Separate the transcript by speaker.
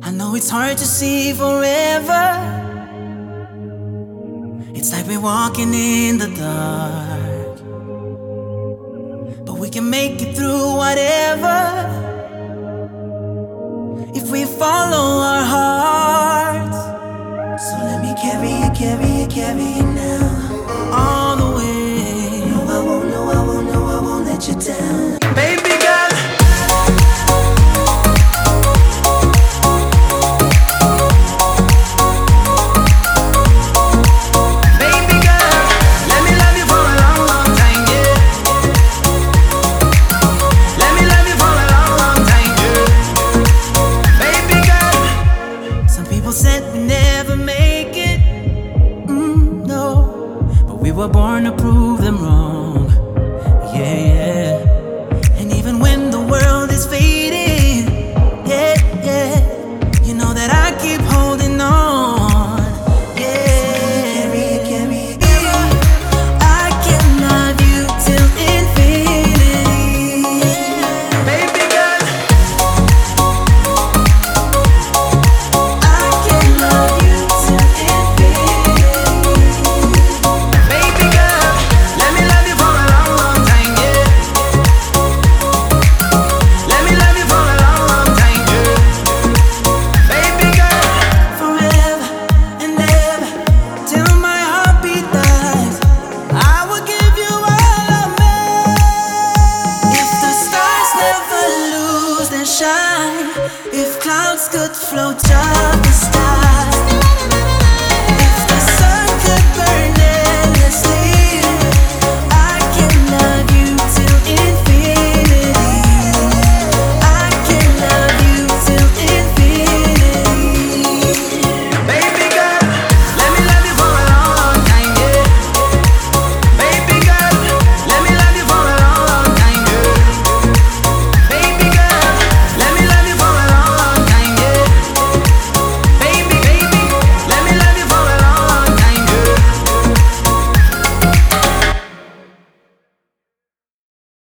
Speaker 1: I know it's hard to see forever. It's like we're walking in the dark, but we can make it through whatever if we follow our hearts. So let me carry you, carry you, carry you now, all the way. No, I won't, no, I won't, no, I won't let you down, baby girl. Said we never make it, no, but we were born to prove them wrong, yeah, yeah. And even when the world is fading, yeah, yeah, you know that I keep holding on, yeah. I can love you till infinity, baby girl. If clouds could float up the stars.